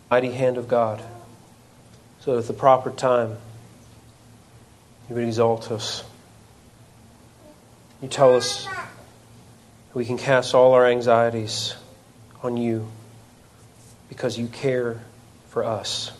mighty hand of God, so that at the proper time you would exalt us. You tell us we can cast all our anxieties on you because you care for us.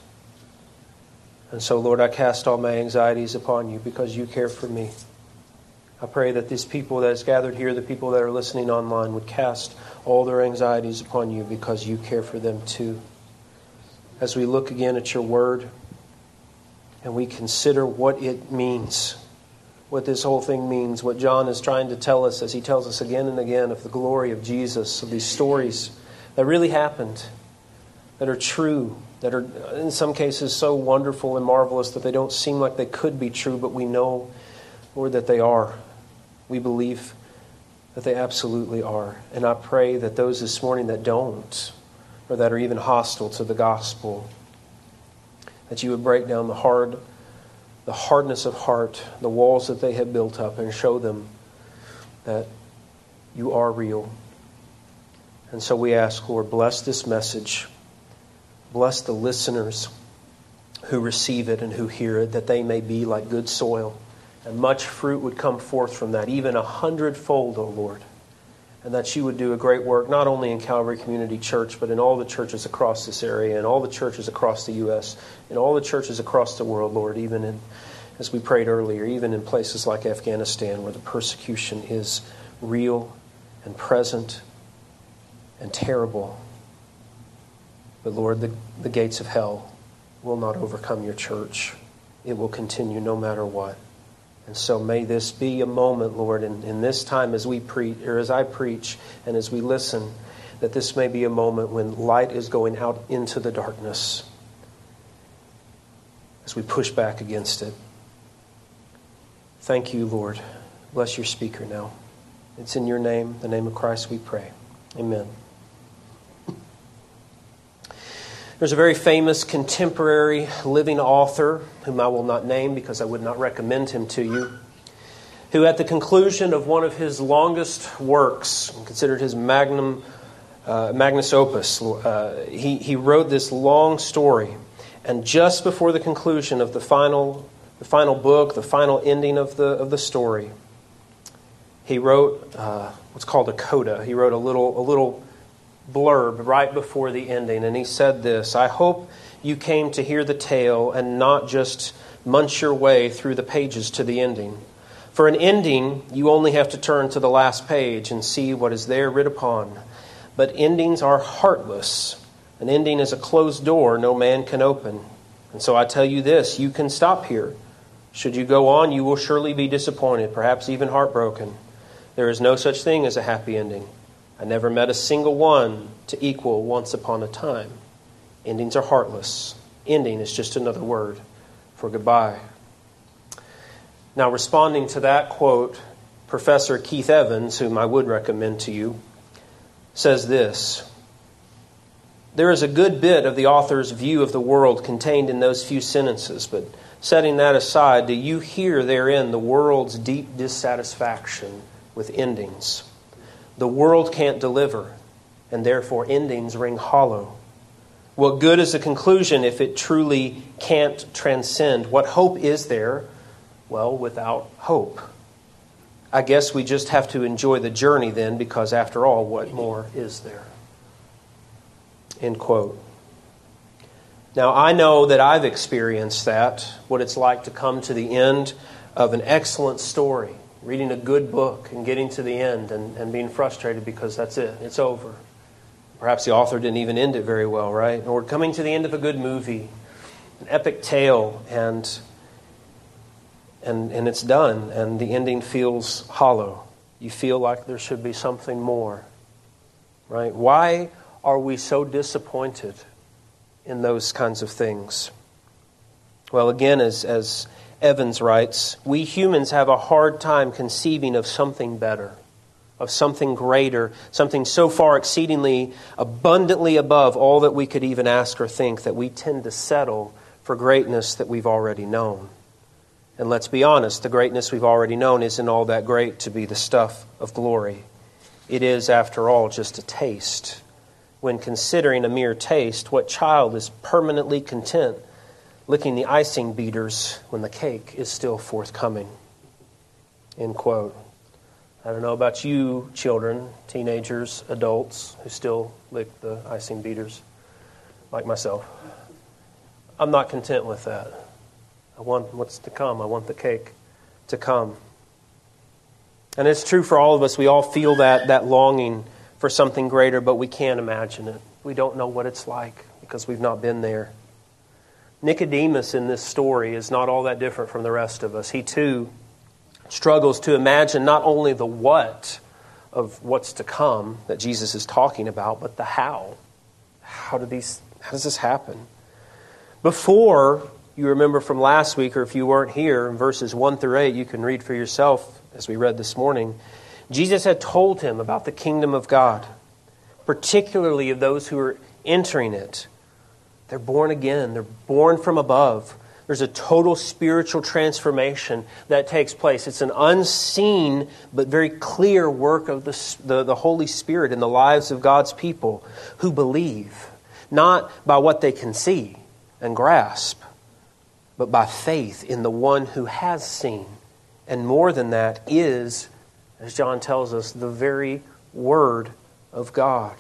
And so, Lord, I cast all my anxieties upon you because you care for me. I pray that these people that is gathered here, the people that are listening online, would cast all their anxieties upon you because you care for them too. As we look again at your word and we consider what it means, what this whole thing means, what John is trying to tell us as he tells us again and again of the glory of Jesus, of these stories that really happened, that are true, that are in some cases so wonderful and marvelous that they don't seem like they could be true, but we know, Lord, that they are. We believe that they absolutely are. And I pray that those this morning that don't, or that are even hostile to the gospel, that you would break down the hardness of heart, the walls that they have built up, and show them that you are real. And so we ask, Lord, bless this message. Bless the listeners who receive it and who hear it, that they may be like good soil, and much fruit would come forth from that, even 100-fold, O Lord. And that you would do a great work, not only in Calvary Community Church, but in all the churches across this area, and all the churches across the U.S., and all the churches across the world, Lord, even in, as we prayed earlier, even in places like Afghanistan, where the persecution is real and present and terrible. But Lord, the gates of hell will not overcome your church. It will continue no matter what. And so may this be a moment, Lord, in this time as we preach, or as I preach, and as we listen, that this may be a moment when light is going out into the darkness as we push back against it. Thank you, Lord. Bless your speaker now. It's in your name, the name of Christ, we pray. Amen. There's a very famous contemporary living author, whom I will not name because I would not recommend him to you, who at the conclusion of one of his longest works, considered his magnus opus, he wrote this long story. And just before the conclusion of the final book, the final ending of the story, he wrote what's called a coda. He wrote a little blurb right before the ending, and he said this: I hope you came to hear the tale and not just munch your way through the pages to the ending. For an ending, you only have to turn to the last page and see what is there writ upon. But endings are heartless. An ending is a closed door no man can open. And so I tell you this, you can stop here. Should you go on, you will surely be disappointed, perhaps even heartbroken. There is no such thing as a happy ending. I never met a single one to equal once upon a time. Endings are heartless. Ending is just another word for goodbye. Now, responding to that quote, Professor Keith Evans, whom I would recommend to you, says this: there is a good bit of the author's view of the world contained in those few sentences, but setting that aside, do you hear therein the world's deep dissatisfaction with endings? The world can't deliver, and therefore endings ring hollow. What good is the conclusion if it truly can't transcend? What hope is there? Well, without hope. I guess we just have to enjoy the journey then, because after all, what more is there? End quote. Now, I know that I've experienced that, what it's like to come to the end of an excellent story, reading a good book and getting to the end and being frustrated because that's it. It's over. Perhaps the author didn't even end it very well, right? Or coming to the end of a good movie, an epic tale, and it's done, and the ending feels hollow. You feel like there should be something more, right? Why are we so disappointed in those kinds of things? Well, again, as Evans writes, we humans have a hard time conceiving of something better, of something greater, something so far exceedingly abundantly above all that we could even ask or think, that we tend to settle for greatness that we've already known. And let's be honest, the greatness we've already known isn't all that great to be the stuff of glory. It is, after all, just a taste. when considering a mere taste, what child is permanently content licking the icing beaters when the cake is still forthcoming? End quote. I don't know about you, children, teenagers, adults who still lick the icing beaters, like myself. I'm not content with that. I want what's to come. I want the cake to come. And it's true for all of us. We all feel that longing for something greater, but we can't imagine it. We don't know what it's like because we've not been there. Nicodemus in this story is not all that different from the rest of us. He too struggles to imagine not only the what of what's to come that Jesus is talking about, but the how. How does this happen? Before, you remember from last week, or if you weren't here, in verses 1 through 8, you can read for yourself as we read this morning, Jesus had told him about the kingdom of God, particularly of those who are entering it. They're born again. They're born from above. There's a total spiritual transformation that takes place. It's an unseen but very clear work of the Holy Spirit in the lives of God's people who believe, not by what they can see and grasp, but by faith in the one who has seen. And more than that is, as John tells us, the very Word of God.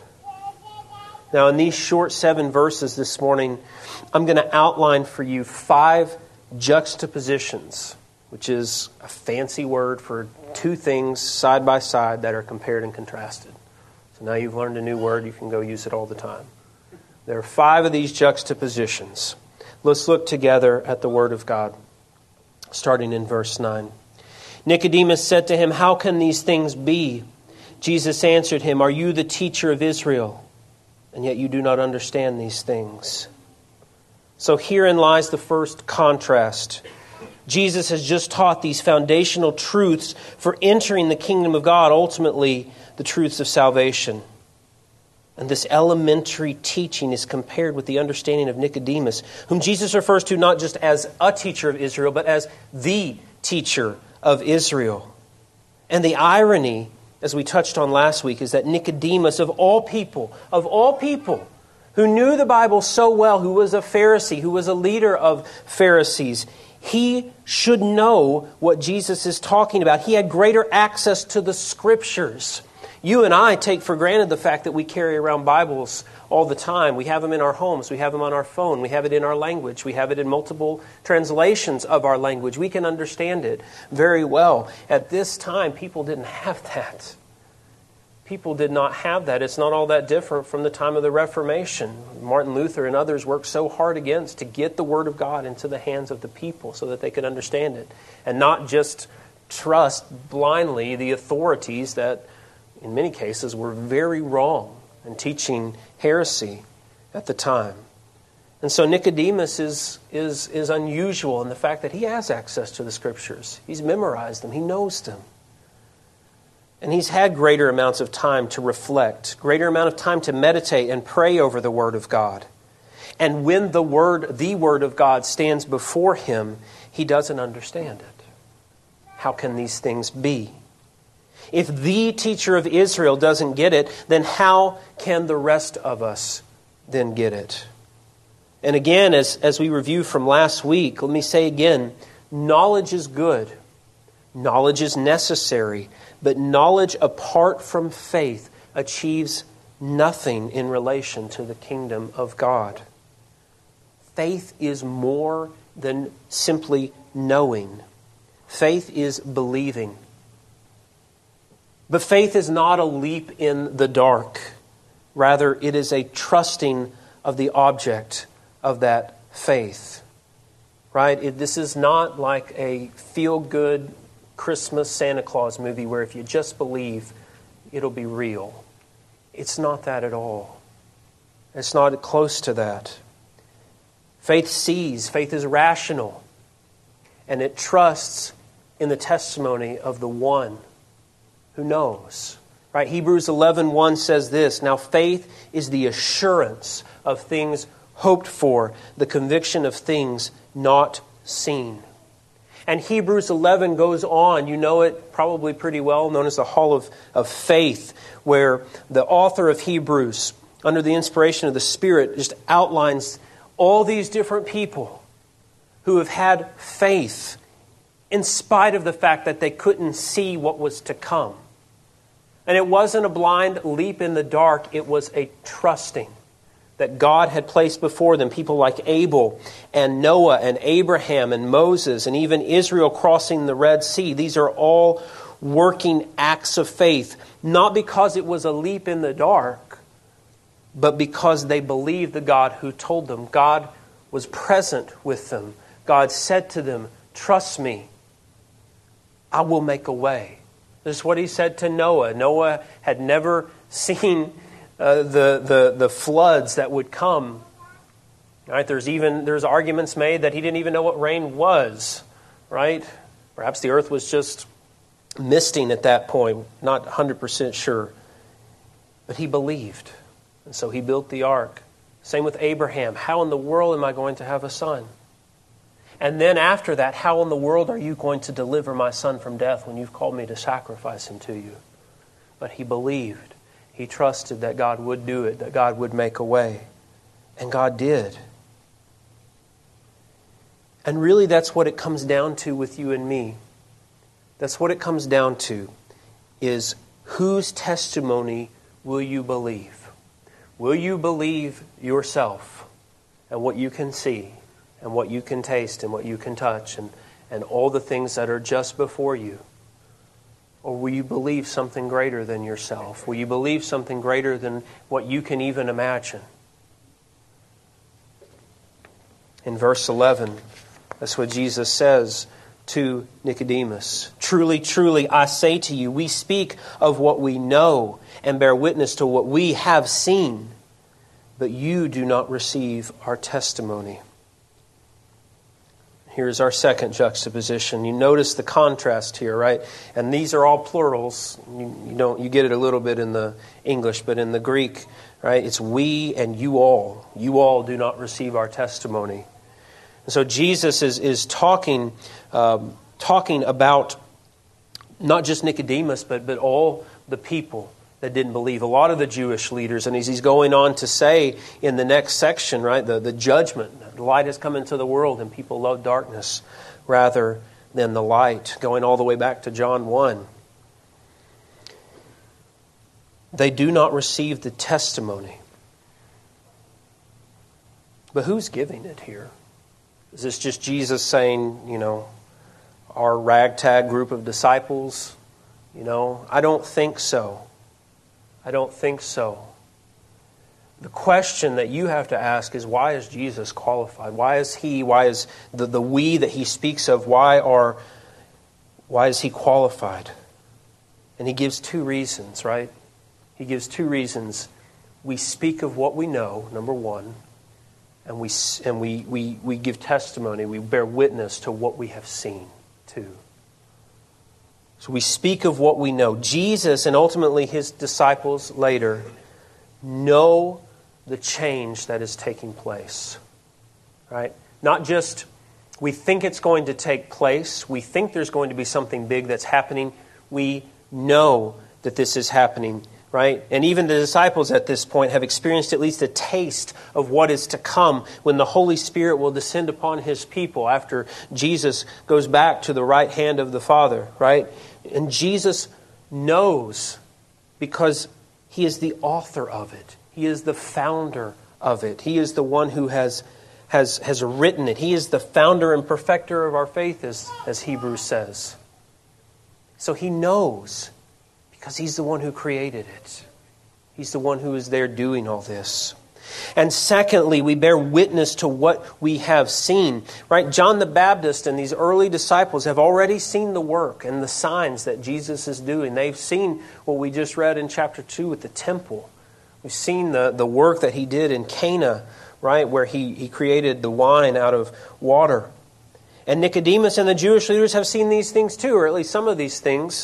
Now, in these short 7 verses this morning, I'm going to outline for you 5 juxtapositions, which is a fancy word for 2 things side by side that are compared and contrasted. So now you've learned a new word, you can go use it all the time. There are 5 of these juxtapositions. Let's look together at the Word of God, starting in verse 9. Nicodemus said to him, "How can these things be?" Jesus answered him, "Are you the teacher of Israel, and yet you do not understand these things?" So herein lies the first contrast. Jesus has just taught these foundational truths for entering the kingdom of God, ultimately the truths of salvation. And this elementary teaching is compared with the understanding of Nicodemus, whom Jesus refers to not just as a teacher of Israel, but as the teacher of Israel. And the irony, as we touched on last week, is that Nicodemus, of all people, who knew the Bible so well, who was a Pharisee, who was a leader of Pharisees, he should know what Jesus is talking about. He had greater access to the Scriptures. You and I take for granted the fact that we carry around Bibles all the time. We have them in our homes. We have them on our phone. We have it in our language. We have it in multiple translations of our language. We can understand it very well. At this time, people didn't have that. People did not have that. It's not all that different from the time of the Reformation. Martin Luther and others worked so hard to get the Word of God into the hands of the people so that they could understand it and not just trust blindly the authorities that in many cases were very wrong in teaching heresy at the time. And so Nicodemus is unusual in the fact that he has access to the Scriptures. He's memorized them. He knows them. And he's had greater amounts of time to reflect, greater amount of time to meditate and pray over the Word of God. And when the Word of God stands before him, he doesn't understand it. How can these things be? If the teacher of Israel doesn't get it, then how can the rest of us then get it? And again, as we review from last week, let me say again, knowledge is good. Knowledge is necessary. But knowledge apart from faith achieves nothing in relation to the kingdom of God. Faith is more than simply knowing. Faith is believing. But faith is not a leap in the dark. Rather, it is a trusting of the object of that faith. Right? This is not like a feel-good Christmas Santa Claus movie where if you just believe, it'll be real. It's not that at all. It's not close to that. Faith sees. Faith is rational. And it trusts in the testimony of the one who knows. Right? Hebrews 11:1 says this, "Now faith is the assurance of things hoped for, the conviction of things not seen." And Hebrews 11 goes on, you know it probably pretty well, known as the Hall of Faith, where the author of Hebrews under the inspiration of the Spirit, just outlines all these different people who have had faith in spite of the fact that they couldn't see what was to come. And it wasn't a blind leap in the dark, it was a trusting that God had placed before them. People like Abel and Noah and Abraham and Moses and even Israel crossing the Red Sea. These are all working acts of faith, not because it was a leap in the dark, but because they believed the God who told them. God was present with them. God said to them, "Trust me, I will make a way." This is what He said to Noah. Noah had never seen the floods that would come. Right? There's arguments made that he didn't even know what rain was. Right? Perhaps the earth was just misting at that point. Not 100% sure. But he believed. And so he built the ark. Same with Abraham. How in the world am I going to have a son? And then after that, how in the world are you going to deliver my son from death when you've called me to sacrifice him to you? But he believed. He trusted that God would do it, that God would make a way. And God did. And really that's what it comes down to with you and me. That's what it comes down to, is whose testimony will you believe? Will you believe yourself and what you can see and what you can taste and what you can touch and all the things that are just before you? Or will you believe something greater than yourself? Will you believe something greater than what you can even imagine? In verse 11, that's what Jesus says to Nicodemus. "Truly, truly, I say to you, we speak of what we know and bear witness to what we have seen, but you do not receive our testimony." Here's our second juxtaposition. You notice the contrast here, right? And these are all plurals. You get it a little bit in the English, but in the Greek, right? It's we and you all. You all do not receive our testimony. And so Jesus is talking about not just Nicodemus, but all the people that didn't believe. A lot of the Jewish leaders, and he's going on to say in the next section, right, the judgment. The light has come into the world and people love darkness rather than the light. Going all the way back to John 1. They do not receive the testimony. But who's giving it here? Is this just Jesus saying, our ragtag group of disciples? I don't think so. I don't think so. The question that you have to ask is, why is Jesus qualified? Why is the we that he speaks of, why is he qualified? And he gives two reasons, right? He gives two reasons. We speak of what we know, number one, and we give testimony, we bear witness to what we have seen, too. So we speak of what we know. Jesus and ultimately his disciples later know the change that is taking place. Right? Not just we think it's going to take place. We think there's going to be something big that's happening. We know that this is happening. Right? And even the disciples at this point have experienced at least a taste of what is to come when the Holy Spirit will descend upon his people after Jesus goes back to the right hand of the Father. Right? And Jesus knows because he is the author of it. He is the founder of it. He is the one who has written it. He is the founder and perfecter of our faith, as Hebrews says. So he knows because he's the one who created it. He's the one who is there doing all this. And secondly, we bear witness to what we have seen. Right? John the Baptist and these early disciples have already seen the work and the signs that Jesus is doing. They've seen what we just read in chapter 2 with the temple. We've seen the work that he did in Cana, right, where he created the wine out of water. And Nicodemus and the Jewish leaders have seen these things too, or at least some of these things.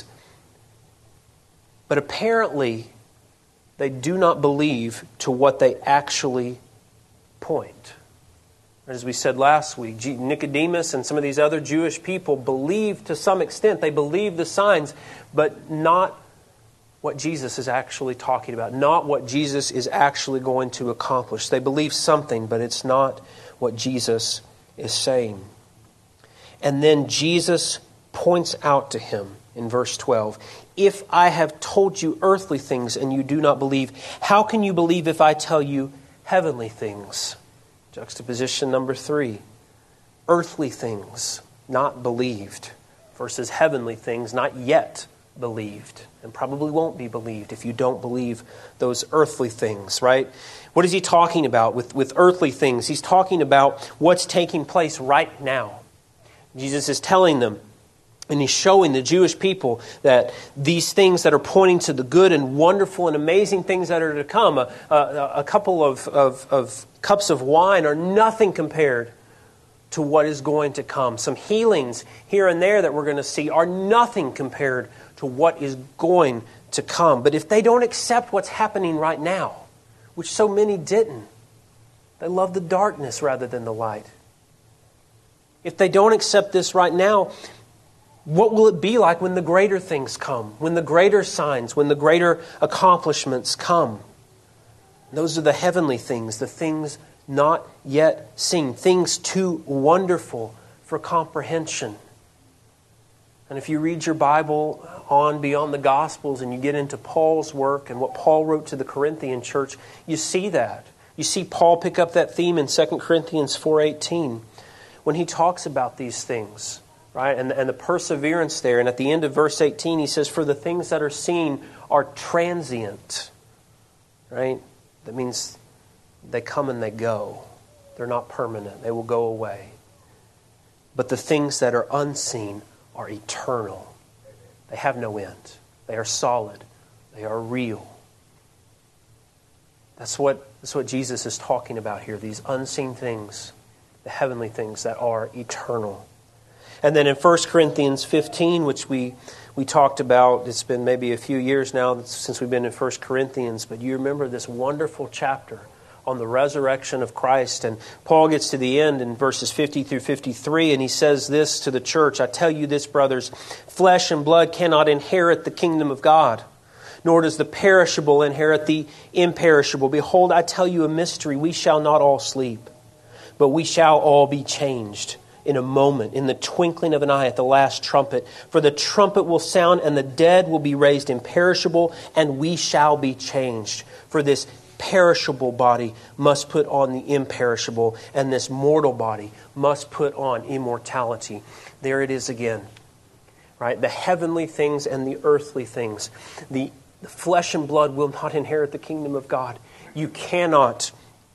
But apparently, they do not believe to what they actually point. As we said last week, Nicodemus and some of these other Jewish people believe to some extent. They believe the signs, but not what Jesus is actually talking about, not what Jesus is actually going to accomplish. They believe something, but it's not what Jesus is saying. And then Jesus points out to him in verse 12, "If I have told you earthly things and you do not believe, how can you believe if I tell you heavenly things?" Juxtaposition number 3. Earthly things, not believed, versus heavenly things, not yet believed, and probably won't be believed if you don't believe those earthly things, right? What is he talking about with earthly things? He's talking about what's taking place right now. Jesus is telling them, and he's showing the Jewish people that these things that are pointing to the good and wonderful and amazing things that are to come, a couple of cups of wine are nothing compared to what is going to come. Some healings here and there that we're going to see are nothing compared to what is going to come. But if they don't accept what's happening right now, which so many didn't, they love the darkness rather than the light. If they don't accept this right now, what will it be like when the greater things come, when the greater signs, when the greater accomplishments come? Those are the heavenly things, the things not yet seen, things too wonderful for comprehension. And if you read your Bible on beyond the Gospels and you get into Paul's work and what Paul wrote to the Corinthian church, you see that. You see Paul pick up that theme in 2 Corinthians 4:18 when he talks about these things, right? And the perseverance there. And at the end of verse 18 he says, "For the things that are seen are transient." Right? That means they come and they go. They're not permanent. They will go away. But the things that are unseen are eternal. They have no end. They are solid. They are real. That's what Jesus is talking about here. These unseen things, the heavenly things that are eternal. And then in 1 Corinthians 15, which we talked about, it's been maybe a few years now since we've been in 1 Corinthians, but you remember this wonderful chapter on the resurrection of Christ. And Paul gets to the end in verses 50 through 53, and he says this to the church, "I tell you this, brothers, flesh and blood cannot inherit the kingdom of God, nor does the perishable inherit the imperishable. Behold, I tell you a mystery. We shall not all sleep, but we shall all be changed in a moment, in the twinkling of an eye, at the last trumpet. For the trumpet will sound, and the dead will be raised imperishable, and we shall be changed. For this perishable body must put on the imperishable, and this mortal body must put on immortality." There it is again, right? The heavenly things and the earthly things. The flesh and blood will not inherit the kingdom of God. You cannot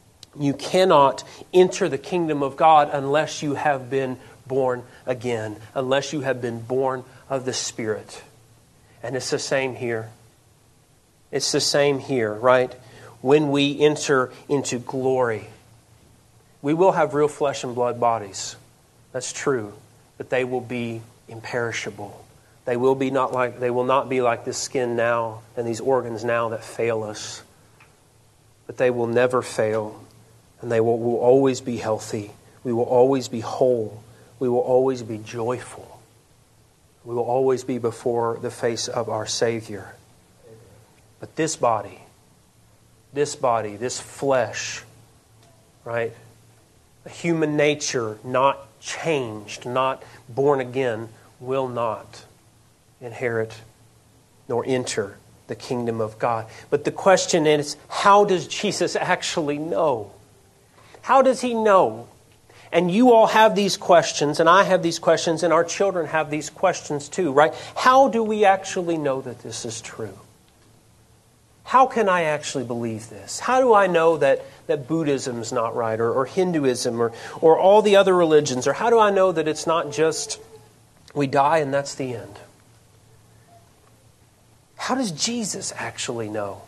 enter the kingdom of God unless you have been born again, unless you have been born of the Spirit. And it's the same here. It's the same here, right? When we enter into glory, we will have real flesh and blood bodies. That's true. But they will be imperishable. They will not be like this skin now and these organs now that fail us. But they will never fail. And they will always be healthy. We will always be whole. We will always be joyful. We will always be before the face of our Savior. But this body, this flesh, right? A human nature not changed, not born again, will not inherit nor enter the kingdom of God. But the question is, how does Jesus actually know? How does He know? And you all have these questions, and I have these questions, and our children have these questions too, right? How do we actually know that this is true? How can I actually believe this? How do I know that Buddhism is not right, or Hinduism, or all the other religions? Or how do I know that it's not just we die and that's the end? How does Jesus actually know?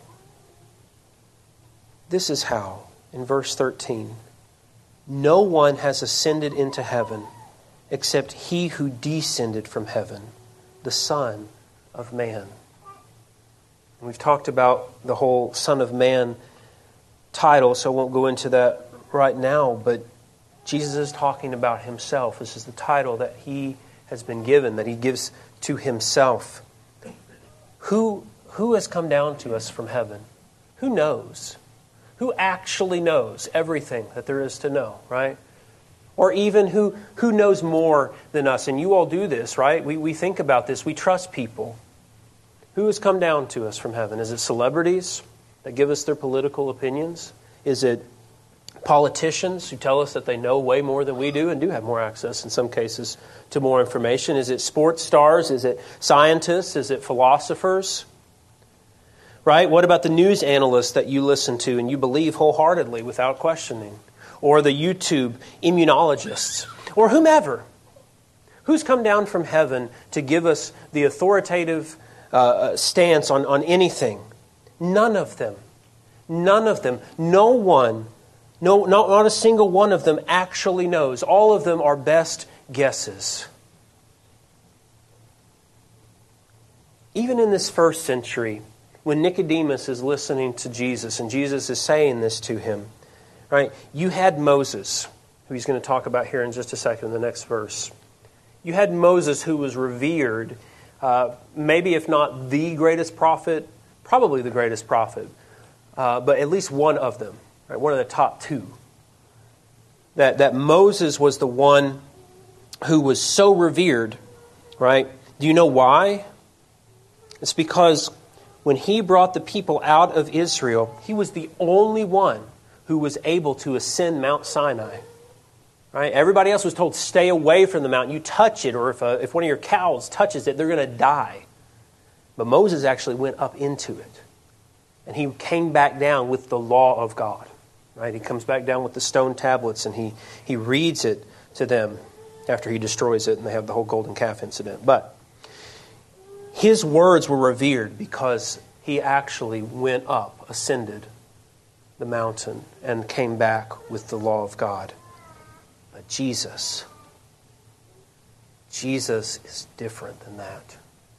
This is how. In verse 13, "No one has ascended into heaven except He who descended from heaven, the Son of Man." And we've talked about the whole Son of Man title, so I won't go into that right now, but Jesus is talking about Himself. This is the title that He has been given, that He gives to Himself. Who who has come down to us from heaven? Who knows? Who actually knows everything that there is to know, right? Or even who knows more than us? And you all do this, right? We think about this. We trust people. Who has come down to us from heaven? Is it celebrities that give us their political opinions? Is it politicians who tell us that they know way more than we do and do have more access in some cases to more information? Is it sports stars? Is it scientists? Is it philosophers? Right? What about the news analysts that you listen to and you believe wholeheartedly without questioning? Or the YouTube immunologists? Or whomever? Who's come down from heaven to give us the authoritative stance on anything? None of them. None of them. No one, not a single one of them actually knows. All of them are best guesses. Even in this first century, when Nicodemus is listening to Jesus and Jesus is saying this to him, right? You had Moses, who he's going to talk about here in just a second in the next verse. You had Moses, who was revered, maybe if not the greatest prophet, probably the greatest prophet, but at least one of them, right? One of the top two. That Moses was the one who was so revered, right? Do you know why? It's because when he brought the people out of Israel, he was the only one who was able to ascend Mount Sinai. Right? Everybody else was told, stay away from the mountain. You touch it, or if one of your cows touches it, they're going to die. But Moses actually went up into it. And he came back down with the law of God. Right? He comes back down with the stone tablets and he reads it to them after he destroys it, and they have the whole golden calf incident. But his words were revered because he actually went up, ascended the mountain, and came back with the law of God. But Jesus is different than that.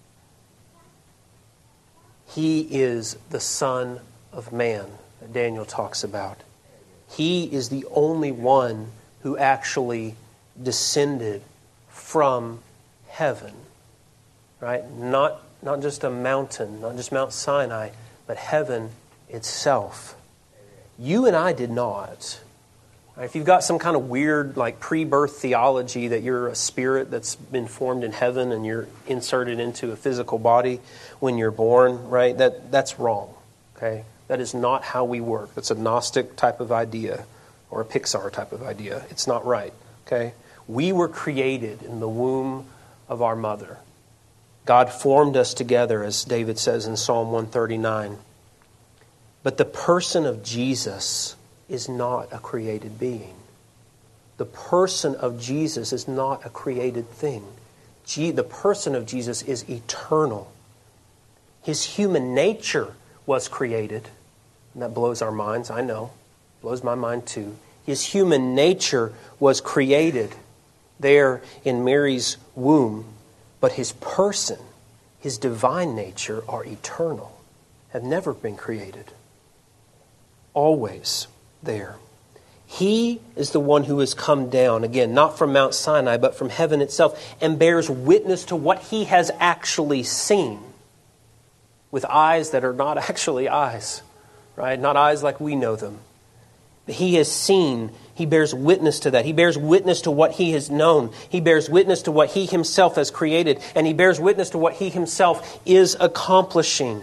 He is the Son of Man that Daniel talks about. He is the only one who actually descended from heaven. Right? Not just a mountain, not just Mount Sinai, but heaven itself. You and I did not. Right? If you've got some kind of weird like pre-birth theology that you're a spirit that's been formed in heaven and you're inserted into a physical body when you're born, right? That's wrong. Okay? That is not how we work. That's a Gnostic type of idea or a Pixar type of idea. It's not right. Okay? We were created in the womb of our mother. God formed us together, as David says in Psalm 139. But the person of Jesus is not a created being. The person of Jesus is not a created thing. The person of Jesus is eternal. His human nature was created. And that blows our minds, I know. Blows my mind too. His human nature was created there in Mary's womb. But his person, his divine nature, are eternal, have never been created. Always there. He is the one who has come down, again, not from Mount Sinai, but from heaven itself, and bears witness to what he has actually seen with eyes that are not actually eyes, right? Not eyes like we know them. He has seen. He bears witness to that. He bears witness to what he has known. He bears witness to what he himself has created. And he bears witness to what he himself is accomplishing.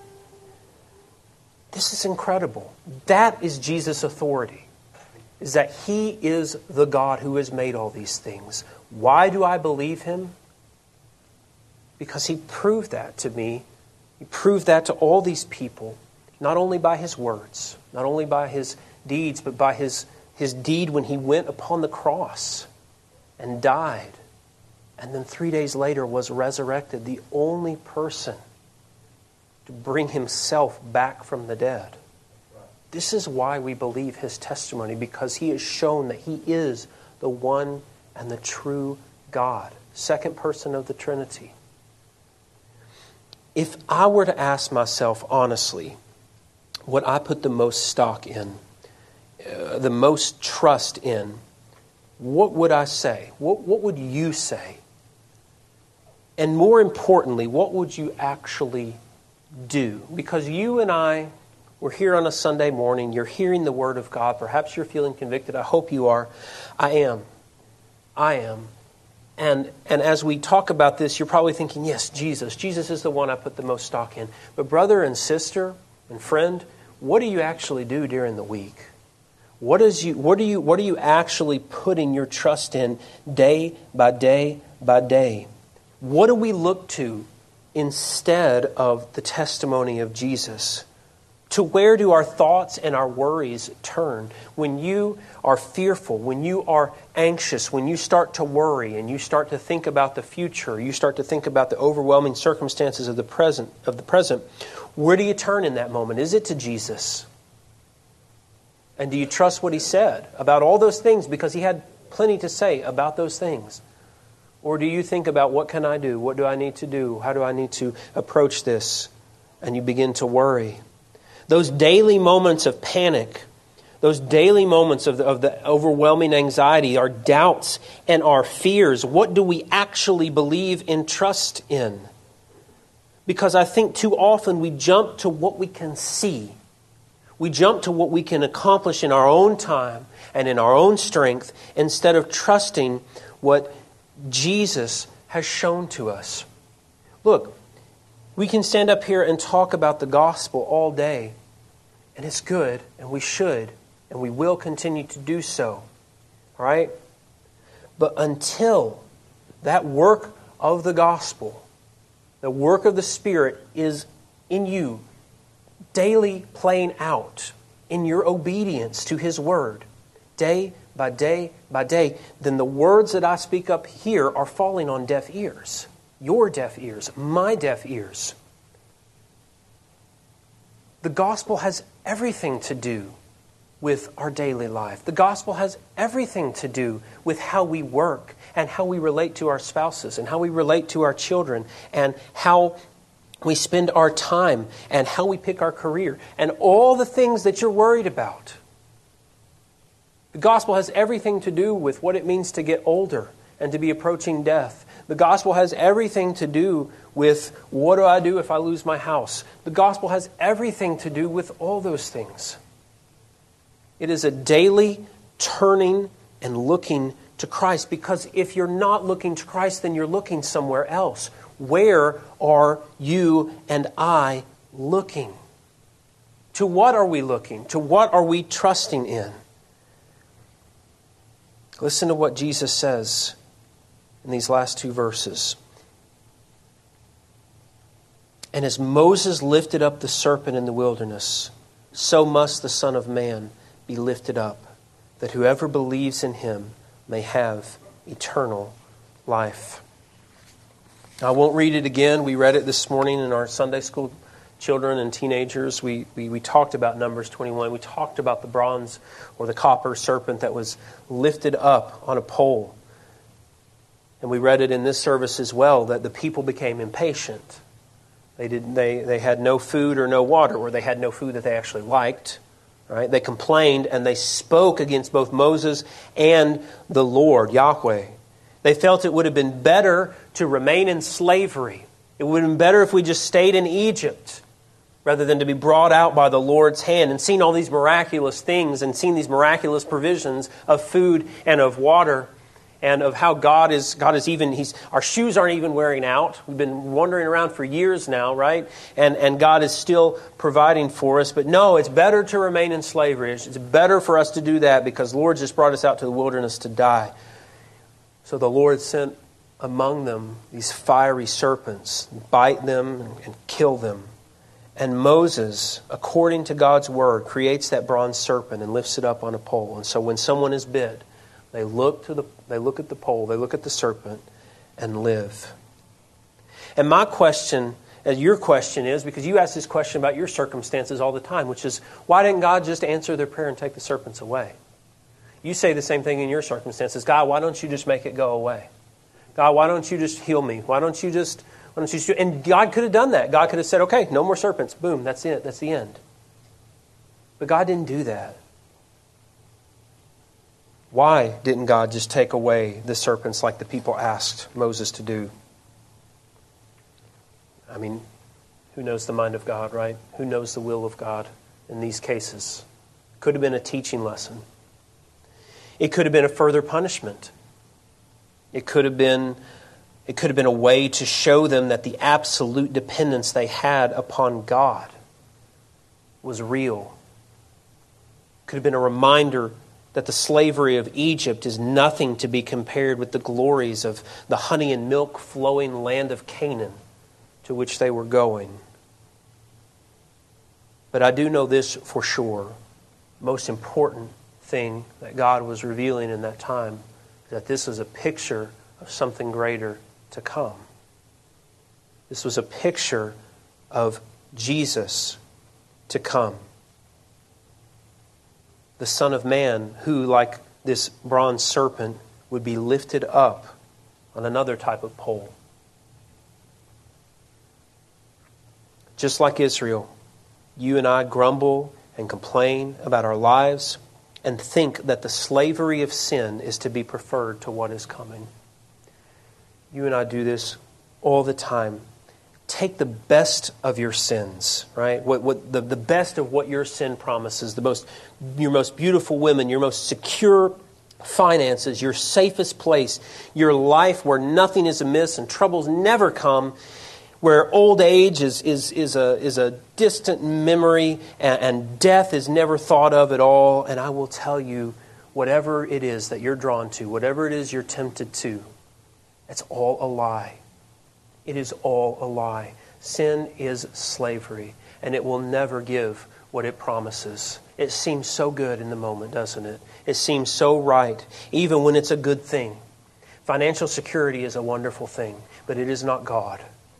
This is incredible. That is Jesus' authority. Is that he is the God who has made all these things. Why do I believe him? Because he proved that to me. He proved that to all these people. Not only by his words. Not only by his deeds, but by his deed when he went upon the cross and died, and then 3 days later was resurrected, the only person to bring himself back from the dead. This is why we believe his testimony, because he has shown that he is the one and the true God, second person of the Trinity. If I were to ask myself honestly what I put the most stock in, the most trust in, what would I say? What would you say? And more importantly, what would you actually do? Because you and I, we're here on a Sunday morning. You're hearing the Word of God. Perhaps you're feeling convicted. I hope you are. I am. And as we talk about this, you're probably thinking, yes, Jesus. Jesus is the one I put the most stock in. But brother and sister and friend, what do you actually do during the week? What are you actually putting your trust in day by day by day? What do we look to instead of the testimony of Jesus? To where do our thoughts and our worries turn? When you are fearful, when you are anxious, when you start to worry and you start to think about the future, you start to think about the overwhelming circumstances of the present, where do you turn in that moment? Is it to Jesus? And do you trust what He said about all those things? Because He had plenty to say about those things. Or do you think about, what can I do? What do I need to do? How do I need to approach this? And you begin to worry. Those daily moments of panic, those daily moments of the overwhelming anxiety, our doubts and our fears, what do we actually believe and trust in? Because I think too often we jump to what we can see. We jump to what we can accomplish in our own time and in our own strength instead of trusting what Jesus has shown to us. Look, we can stand up here and talk about the gospel all day, and it's good, and we should, and we will continue to do so. All right? But until that work of the gospel, the work of the Spirit is in you, daily playing out in your obedience to His Word, day by day by day, then the words that I speak up here are falling on deaf ears. Your deaf ears, my deaf ears. The gospel has everything to do with our daily life. The gospel has everything to do with how we work and how we relate to our spouses and how we relate to our children and how we spend our time and how we pick our career and all the things that you're worried about. The gospel has everything to do with what it means to get older and to be approaching death. The gospel has everything to do with, what do I do if I lose my house? The gospel has everything to do with all those things. It is a daily turning and looking to Christ, because if you're not looking to Christ, then you're looking somewhere else. Where are you and I looking? To what are we looking? To what are we trusting in? Listen to what Jesus says in these last two verses. And as Moses lifted up the serpent in the wilderness, so must the Son of Man be lifted up, that whoever believes in Him may have eternal life. I won't read it again. We read it this morning in our Sunday school children and teenagers. We talked about Numbers 21. We talked about the bronze or the copper serpent that was lifted up on a pole. And we read it in this service as well, that the people became impatient. They had no food or no water, or they had no food that they actually liked. Right? They complained and they spoke against both Moses and the Lord, Yahweh. They felt it would have been better to remain in slavery. It would have been better if we just stayed in Egypt rather than to be brought out by the Lord's hand and seen all these miraculous things and seen these miraculous provisions of food and of water and of how God is even, our shoes aren't even wearing out. We've been wandering around for years now, right? And God is still providing for us. But no, it's better to remain in slavery. It's better for us to do that because the Lord just brought us out to the wilderness to die. So the Lord sent among them these fiery serpents, bite them and kill them. And Moses, according to God's word, creates that bronze serpent and lifts it up on a pole. And so when someone is bit, they look at the pole, they look at the serpent, and live. And my question, your question is, because you ask this question about your circumstances all the time, which is, why didn't God just answer their prayer and take the serpents away? You say the same thing in your circumstances. God, why don't you just make it go away? God, why don't you just heal me? Why don't you just... And God could have done that. God could have said, okay, no more serpents. Boom, that's it. That's the end. But God didn't do that. Why didn't God just take away the serpents like the people asked Moses to do? I mean, Who knows the mind of God, right? Who knows the will of God in these cases? Could have been a teaching lesson. It could have been a further punishment. It could have been a way to show them that the absolute dependence they had upon God was real. It could have been a reminder that the slavery of Egypt is nothing to be compared with the glories of the honey and milk flowing land of Canaan to which they were going. But I do know this for sure. Most important thing that God was revealing in that time is that this is a picture of something greater to come. This was a picture of Jesus to come. The Son of Man, who, like this bronze serpent, would be lifted up on another type of pole. Just like Israel, you and I grumble and complain about our lives and think that the slavery of sin is to be preferred to what is coming. You and I do this all the time. Take the best of your sins, right? The best of what your sin promises, your most beautiful women, your most secure finances, your safest place, your life where nothing is amiss and troubles never come, where old age is a distant memory and death is never thought of at all. And I will tell you, whatever it is that you're drawn to, whatever it is you're tempted to, it's all a lie. It is all a lie. Sin is slavery, and it will never give what it promises. It seems so good in the moment, doesn't it? It seems so right, even when it's a good thing. Financial security is a wonderful thing, but it is not God.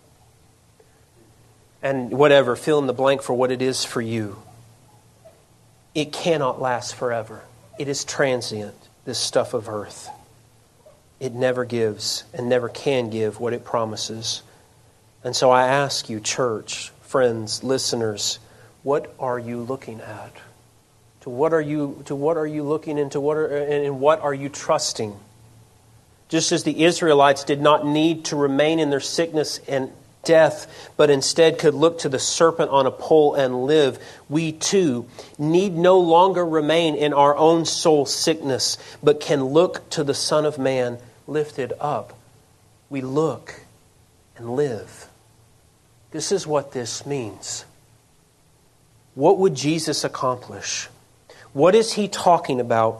And whatever, fill in the blank for what it is for you. It cannot last forever. It is transient, this stuff of earth. It never gives and never can give what it promises. And so I ask you, church, friends, listeners, what are you looking at? To what are you looking into? And what are you trusting? Just as the Israelites did not need to remain in their sickness and death, but instead could look to the serpent on a pole and live, we too need no longer remain in our own soul sickness, but can look to the Son of Man lifted up. We look and live. This is what this means. What would Jesus accomplish? What is He talking about?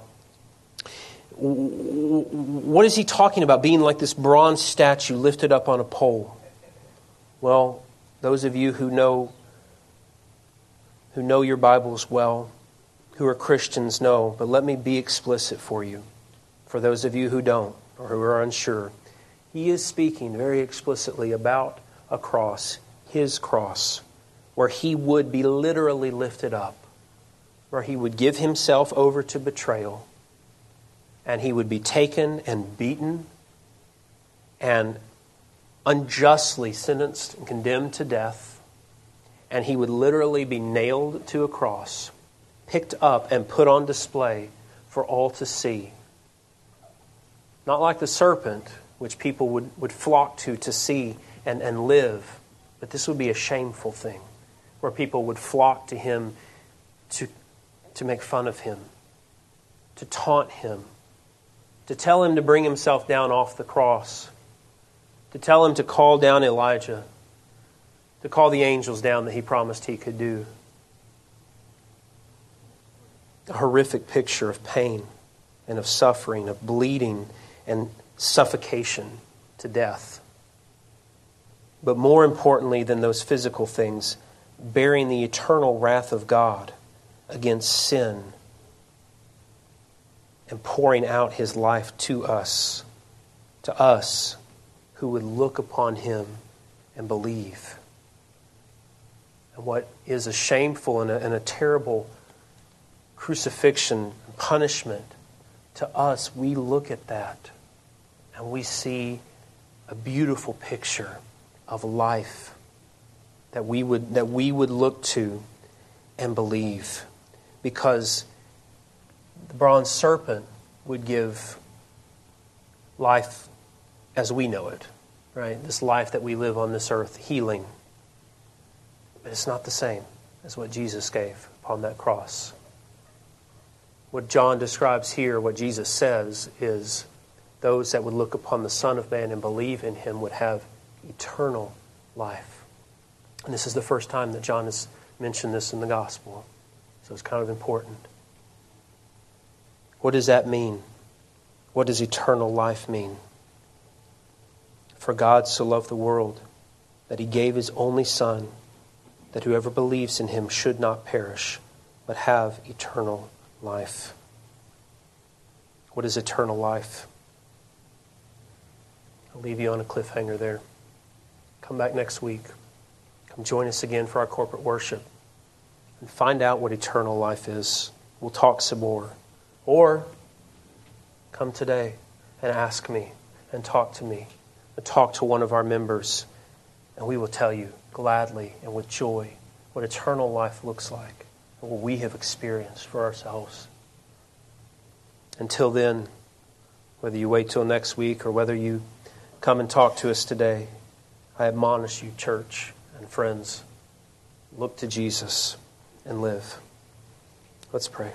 What is He talking about being like this bronze statue lifted up on a pole? Well, those of you who know your Bibles well, who are Christians, know, but let me be explicit for you. For those of you who don't, or who are unsure, He is speaking very explicitly about a cross, His cross, where He would be literally lifted up, where He would give Himself over to betrayal, and He would be taken and beaten and unjustly sentenced and condemned to death, and He would literally be nailed to a cross, picked up and put on display for all to see. Not like the serpent, which people would flock to see and live, but this would be a shameful thing, where people would flock to Him to make fun of Him, to taunt Him, to tell Him to bring Himself down off the cross, to tell Him to call down Elijah, to call the angels down that He promised He could do. A horrific picture of pain and of suffering, of bleeding and suffocation to death. But more importantly than those physical things, bearing the eternal wrath of God against sin and pouring out His life to us who would look upon Him and believe. And what is a shameful and a terrible crucifixion and punishment, to us, we look at that and we see a beautiful picture of life that we would look to and believe. Because the bronze serpent would give life as we know it, right? This life that we live on this earth, healing. But it's not the same as what Jesus gave upon that cross. What John describes here, what Jesus says, is those that would look upon the Son of Man and believe in Him would have eternal life. And this is the first time that John has mentioned this in the Gospel. So it's kind of important. What does that mean? What does eternal life mean? For God so loved the world that He gave His only Son, that whoever believes in Him should not perish, but have eternal life. What is eternal life? I'll leave you on a cliffhanger there. Come back next week. Come join us again for our corporate worship and find out what eternal life is. We'll talk some more. Or come today and ask me and talk to me and talk to one of our members, and we will tell you gladly and with joy what eternal life looks like and what we have experienced for ourselves. Until then, whether you wait till next week or whether you come and talk to us today, I admonish you, church and friends, look to Jesus and live. Let's pray.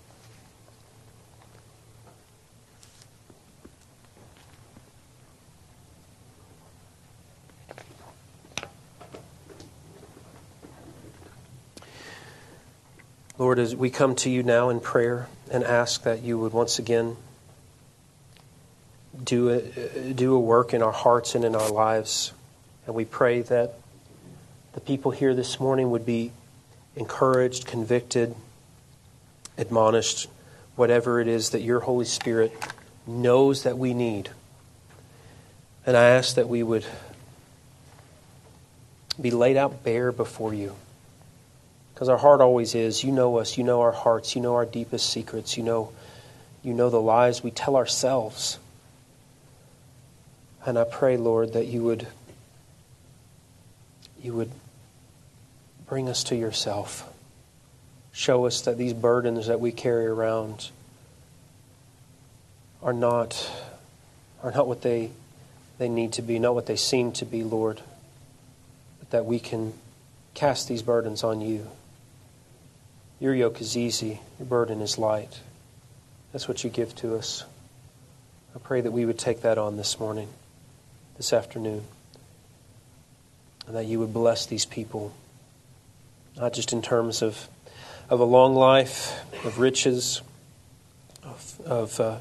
Lord, as we come to you now in prayer and ask that you would once again do a work in our hearts and in our lives, and we pray that the people here this morning would be encouraged, convicted, admonished, whatever it is that your Holy Spirit knows that we need. And I ask that we would be laid out bare before you. Because our heart always is. You know us. You know our hearts. You know our deepest secrets. You know the lies we tell ourselves. And I pray, Lord, that you would bring us to yourself. Show us that these burdens that we carry around are not what they need to be, not what they seem to be, Lord. But that we can cast these burdens on you. Your yoke is easy. Your burden is light. That's what you give to us. I pray that we would take that on this morning, this afternoon, and that you would bless these people, not just in terms of a long life, of riches, of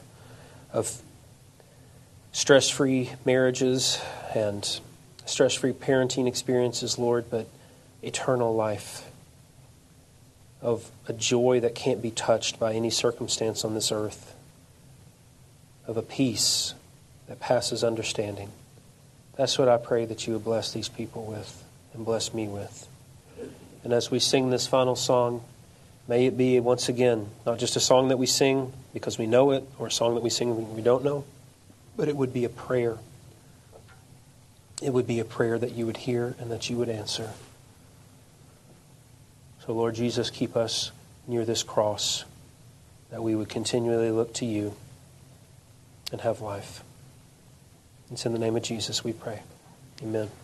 stress-free marriages and stress-free parenting experiences, Lord, but eternal life, of a joy that can't be touched by any circumstance on this earth, of a peace that passes understanding. That's what I pray that you would bless these people with and bless me with. And as we sing this final song, may it be, once again, not just a song that we sing because we know it or a song that we sing when we don't know, but it would be a prayer. It would be a prayer that you would hear and that you would answer. So, Lord Jesus, keep us near this cross, that we would continually look to you and have life. It's in the name of Jesus we pray. Amen.